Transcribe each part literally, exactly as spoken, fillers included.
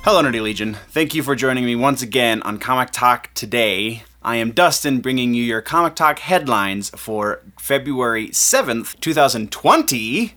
Hello Nerdy Legion, thank you for joining me once again on Comic Talk today. I am Dustin, bringing you your Comic Talk headlines for February seventh, twenty twenty.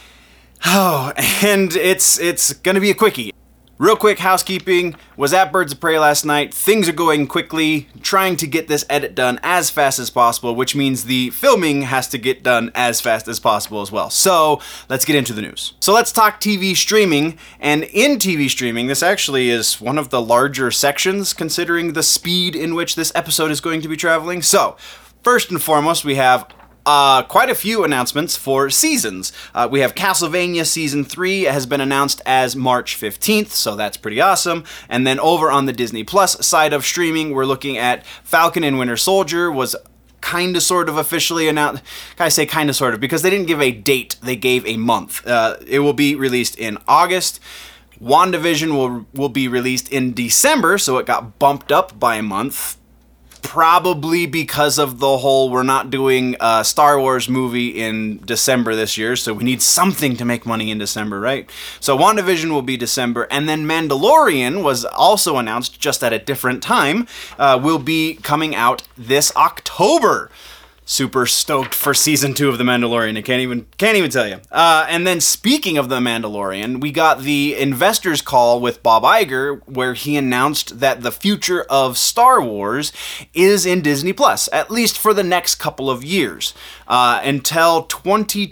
Oh, and it's it's gonna be a quickie. Real quick housekeeping, was at Birds of Prey last night. Things are going quickly, trying to get this edit done as fast as possible, which means the filming has to get done as fast as possible as well. So, let's get into the news. So let's talk T V streaming, and in T V streaming, this actually is one of the larger sections considering the speed in which this episode is going to be traveling. So, first and foremost, we have Uh, quite a few announcements for seasons. Uh, we have Castlevania Season three has been announced as March fifteenth, so that's pretty awesome. And then over on the Disney Plus side of streaming, we're looking at Falcon and Winter Soldier was kind of sort of officially announced. I say kind of sort of because they didn't give a date, they gave a month. Uh, it will be released in August. WandaVision will, will be released in December, so it got bumped up by a month. Probably because of the whole, we're not doing a Star Wars movie in December this year, so we need something to make money in December, right? So WandaVision will be December, and then Mandalorian was also announced just at a different time, uh, will be coming out this October. Super stoked for season two of The Mandalorian. I can't even can't even tell you. Uh, and then speaking of The Mandalorian, we got the investors call with Bob Iger, where he announced that the future of Star Wars is in Disney Plus, at least for the next couple of years, uh, until twenty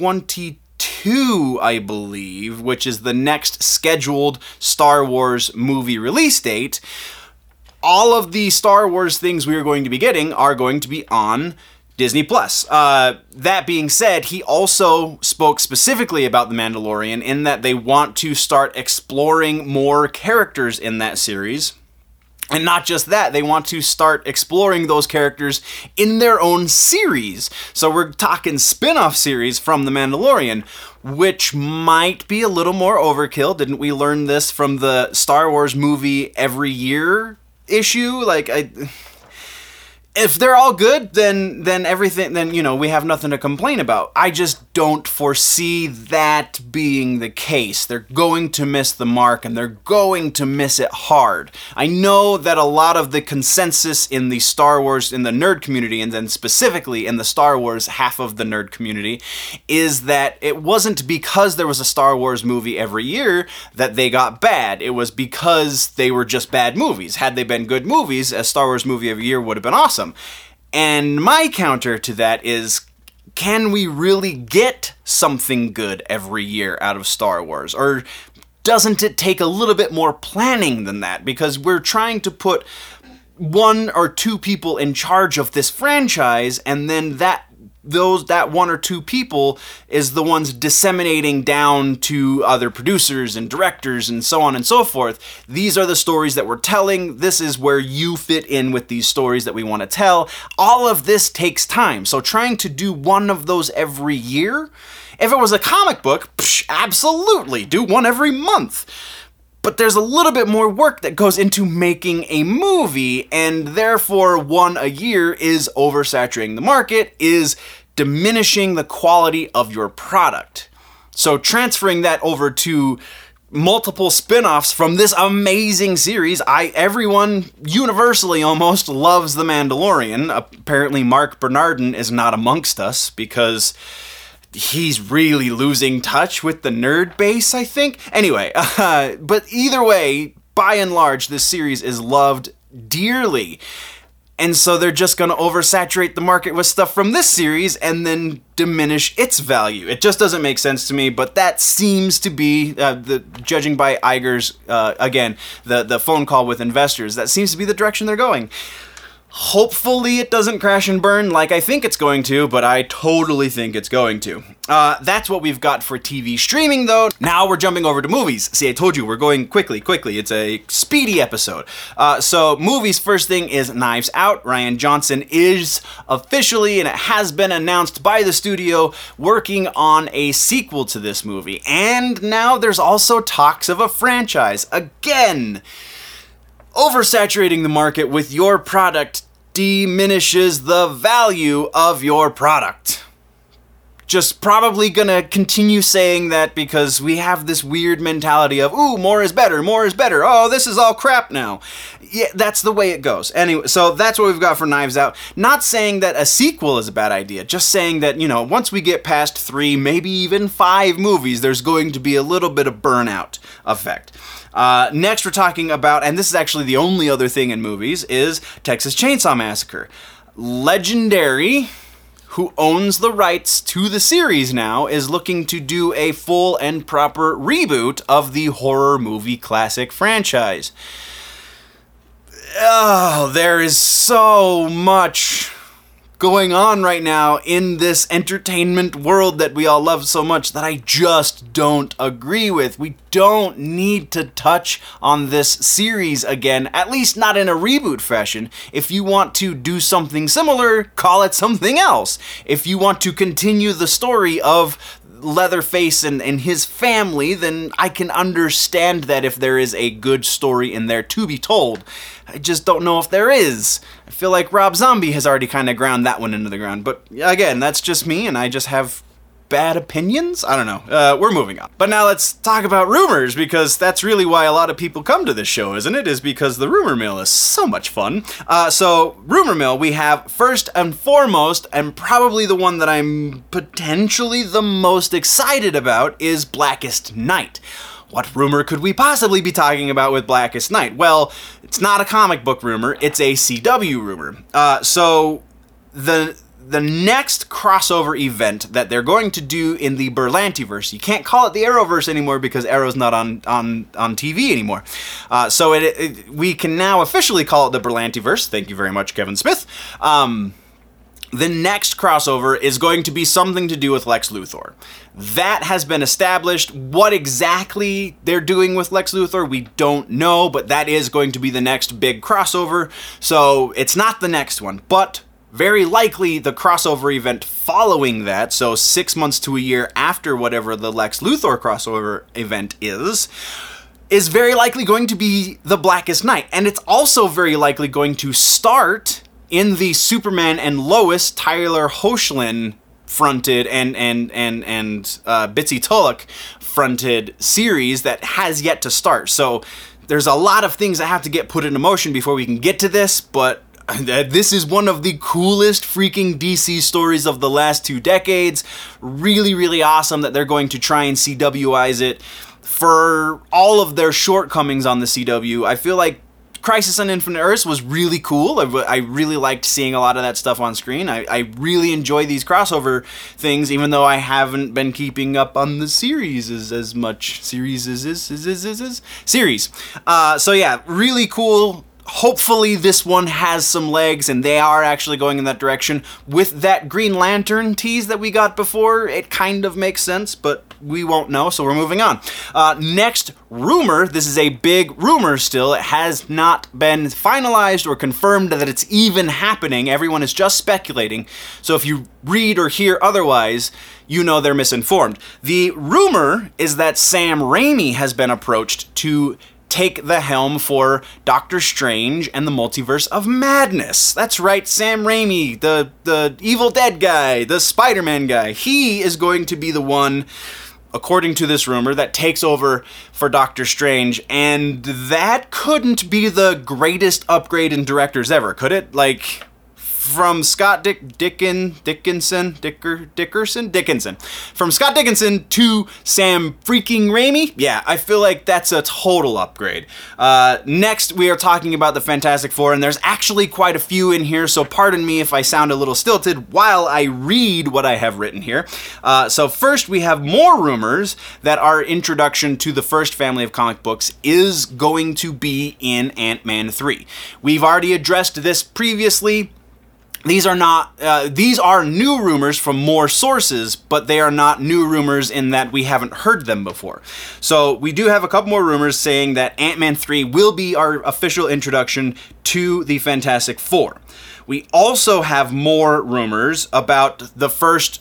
twenty-two, I believe, which is the next scheduled Star Wars movie release date. All of the Star Wars things we are going to be getting are going to be on Disney Plus. Uh, that being said, he also spoke specifically about The Mandalorian in that they want to start exploring more characters in that series. And not just that, they want to start exploring those characters in their own series. So we're talking spin-off series from The Mandalorian, which might be a little more overkill. Didn't we learn this from the Star Wars movie every year issue? Like, I... If they're all good, then then everything, then, you know, we have nothing to complain about. I just don't foresee that being the case. They're going to miss the mark, and they're going to miss it hard. I know that a lot of the consensus in the Star Wars, in the nerd community, and then specifically in the Star Wars half of the nerd community, is that it wasn't because there was a Star Wars movie every year that they got bad. It was because they were just bad movies. Had they been good movies, a Star Wars movie every year would have been awesome. And my counter to that is, can we really get something good every year out of Star Wars? Or doesn't it take a little bit more planning than that? Because we're trying to put one or two people in charge of this franchise, and then that those that one or two people is the ones disseminating down to other producers and directors and so on and so forth. These are the stories that we're telling. This is where you fit in with these stories that we want to tell. All of this takes time. So trying to do one of those every year, if it was a comic book, psh, absolutely, do one every month. But there's a little bit more work that goes into making a movie, and therefore one a year is oversaturating the market, is diminishing the quality of your product. So transferring that over to multiple spin-offs from this amazing series, I everyone universally almost loves The Mandalorian. Apparently Mark Bernardin is not amongst us because he's really losing touch with the nerd base, I think. Anyway, uh, but either way, by and large, this series is loved dearly. And so they're just going to oversaturate the market with stuff from this series and then diminish its value. It just doesn't make sense to me, but that seems to be, uh, the judging by Iger's, uh, again, the, the phone call with investors, that seems to be the direction they're going. Hopefully it doesn't crash and burn like I think it's going to, but I totally think it's going to. Uh, that's what we've got for T V streaming, though. Now we're jumping over to movies. See, I told you, we're going quickly, quickly. It's a speedy episode. Uh, so, movies, first thing is Knives Out. Rian Johnson is officially, and it has been announced by the studio, working on a sequel to this movie. And now there's also talks of a franchise. Again, oversaturating the market with your product diminishes the value of your product. just probably gonna continue saying that because we have this weird mentality of, ooh, more is better, more is better, oh, this is all crap now. Yeah, that's the way it goes. Anyway, so that's what we've got for Knives Out. Not saying that a sequel is a bad idea, just saying that, you know, once we get past three, maybe even five movies, there's going to be a little bit of burnout effect. Uh, next we're talking about, and this is actually the only other thing in movies, is Texas Chainsaw Massacre. Legendary, who owns the rights to the series now, is looking to do a full and proper reboot of the horror movie classic franchise. Oh, there is so much going on right now in this entertainment world that we all love so much that I just don't agree with. We don't need to touch on this series again, at least not in a reboot fashion. If you want to do something similar, call it something else. If you want to continue the story of Leatherface and, and his family, then I can understand that if there is a good story in there to be told. I just don't know if there is. I feel like Rob Zombie has already kind of ground that one into the ground. But again, that's just me, and I just have bad opinions? I don't know. Uh, we're moving on. But now let's talk about rumors, because that's really why a lot of people come to this show, isn't it? Is because the rumor mill is so much fun. Uh, so, rumor mill, we have first and foremost, and probably the one that I'm potentially the most excited about, is Blackest Night. What rumor could we possibly be talking about with Blackest Night? Well, it's not a comic book rumor, it's a C W rumor. Uh, so, the... The next crossover event that they're going to do in the Berlantiverse, you can't call it the Arrowverse anymore because Arrow's not on on, on T V anymore. Uh, so it, it, we can now officially call it the Berlantiverse. Thank you very much, Kevin Smith. Um, the next crossover is going to be something to do with Lex Luthor. That has been established. What exactly they're doing with Lex Luthor, we don't know, but that is going to be the next big crossover. So it's not the next one, but very likely the crossover event following that, so six months to a year after whatever the Lex Luthor crossover event is, is very likely going to be the Blackest Night. And it's also very likely going to start in the Superman and Lois Tyler Hoechlin fronted and and and and uh, Bitsy Tulloch fronted series that has yet to start. So there's a lot of things that have to get put into motion before we can get to this, but this is one of the coolest freaking D C stories of the last two decades. Really, really awesome that they're going to try and C W-ize it. For all of their shortcomings on the C W, I feel like Crisis on Infinite Earths was really cool. I, I really liked seeing a lot of that stuff on screen. I, I really enjoy these crossover things, even though I haven't been keeping up on the series as, as much. Series is is is is is, is series. Uh, so yeah, really cool. Hopefully this one has some legs and they are actually going in that direction. With that Green Lantern tease that we got before, it kind of makes sense, but we won't know, so we're moving on. Uh, next rumor, this is a big rumor still, it has not been finalized or confirmed that it's even happening. Everyone is just speculating, so if you read or hear otherwise, you know they're misinformed. The rumor is that Sam Raimi has been approached to take the helm for Doctor Strange and the Multiverse of Madness. That's right, Sam Raimi, the, the Evil Dead guy, the Spider-Man guy. He is going to be the one, according to this rumor, that takes over for Doctor Strange, and that couldn't be the greatest upgrade in directors ever, could it? Like, from Scott Dick Dickin Dickinson Dicker Dickerson Dickinson from Scott Dickinson to Sam freaking Raimi, yeah, I feel like that's a total upgrade. Uh, next, we are talking about the Fantastic Four, and there's actually quite a few in here, so pardon me if I sound a little stilted while I read what I have written here. Uh, so first, we have more rumors that our introduction to the first family of comic books is going to be in Ant-Man three. We've already addressed this previously. These are not, uh, these are new rumors from more sources, but they are not new rumors in that we haven't heard them before. So we do have a couple more rumors saying that Ant-Man three will be our official introduction to the Fantastic Four. We also have more rumors about the first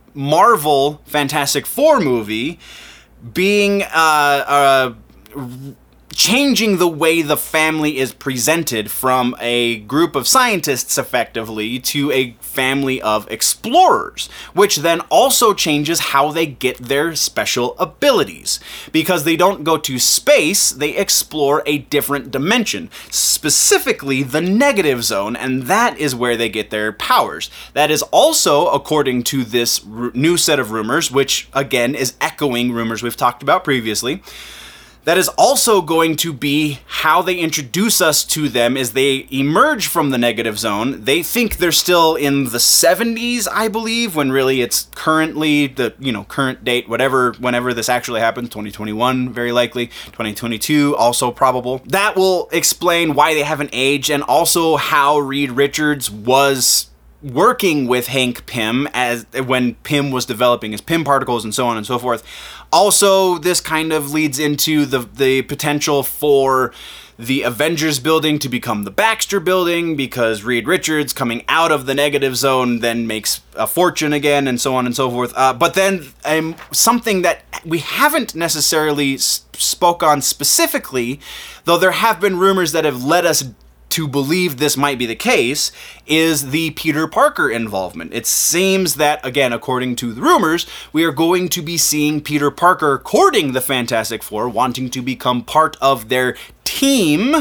Marvel Fantastic Four movie being uh, uh, changing the way the family is presented from a group of scientists, effectively, to a family of explorers, which then also changes how they get their special abilities. Because they don't go to space, they explore a different dimension, specifically the negative zone, and that is where they get their powers. That is also, according to this r- new set of rumors, which again is echoing rumors we've talked about previously, that is also going to be how they introduce us to them as they emerge from the negative zone. They think they're still in the seventies, I believe, when really it's currently the, you know, current date, whatever, whenever this actually happens, twenty twenty-one, very likely, twenty twenty-two, also probable. That will explain why they haven't aged, and also how Reed Richards was working with Hank Pym as when Pym was developing his Pym particles and so on and so forth. Also, this kind of leads into the the potential for the Avengers building to become the Baxter building, because Reed Richards coming out of the negative zone then makes a fortune again, and so on and so forth. Uh, but then um, something that we haven't necessarily s- spoke on specifically, though there have been rumors that have led us to believe this might be the case, is the Peter Parker involvement. It seems that, again, according to the rumors, we are going to be seeing Peter Parker courting the Fantastic Four, wanting to become part of their team,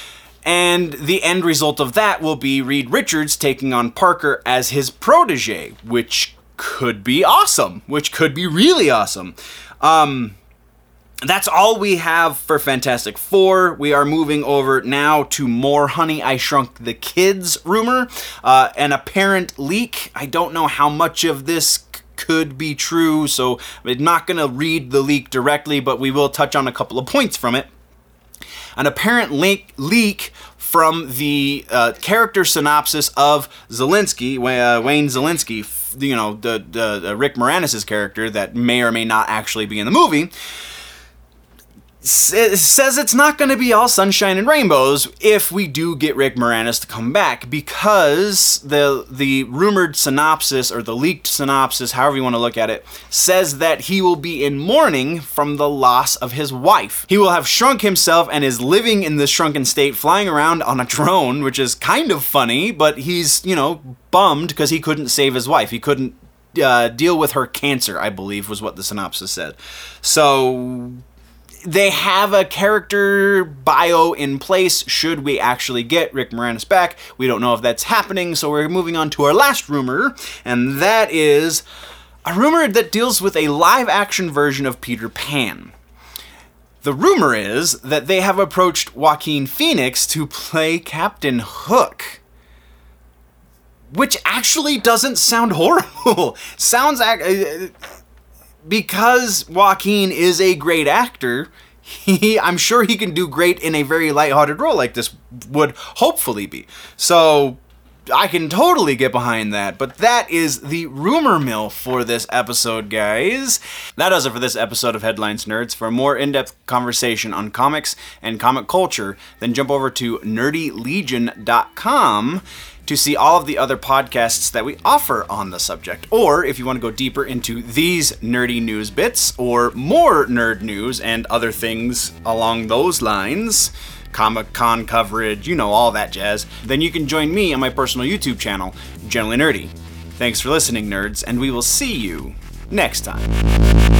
and the end result of that will be Reed Richards taking on Parker as his protege, which could be awesome, which could be really awesome. Um... That's all we have for Fantastic Four. We are moving over now to more Honey, I Shrunk the Kids rumor. Uh, an apparent leak. I don't know how much of this c- could be true, so I'm not going to read the leak directly, but we will touch on a couple of points from it. An apparent leak, leak from the uh, character synopsis of Zelensky, uh, Wayne Zelensky, you know, the, the, the Rick Moranis' character that may or may not actually be in the movie, It says it's not going to be all sunshine and rainbows if we do get Rick Moranis to come back, because the the rumored synopsis, or the leaked synopsis, however you want to look at it, says that he will be in mourning from the loss of his wife. He will have shrunk himself and is living in this shrunken state, flying around on a drone, which is kind of funny, but he's, you know, bummed because he couldn't save his wife. He couldn't uh, deal with her cancer, I believe was what the synopsis said. So they have a character bio in place should we actually get Rick Moranis back. We don't know if that's happening, so we're moving on to our last rumor, and that is a rumor that deals with a live-action version of Peter Pan. The rumor is that they have approached Joaquin Phoenix to play Captain Hook, which actually doesn't sound horrible. Sounds... Ac- Because Joaquin is a great actor, he, I'm sure he can do great in a very lighthearted role like this would hopefully be. So I can totally get behind that. But that is the rumor mill for this episode, guys. That does it for this episode of Headlines Nerds. For a more in-depth conversation on comics and comic culture, then jump over to nerdy legion dot com to see all of the other podcasts that we offer on the subject. Or if you want to go deeper into these nerdy news bits, or more nerd news and other things along those lines, Comic-Con coverage, you know, all that jazz, then you can join me on my personal YouTube channel, Generally Nerdy. Thanks for listening, nerds, and we will see you next time.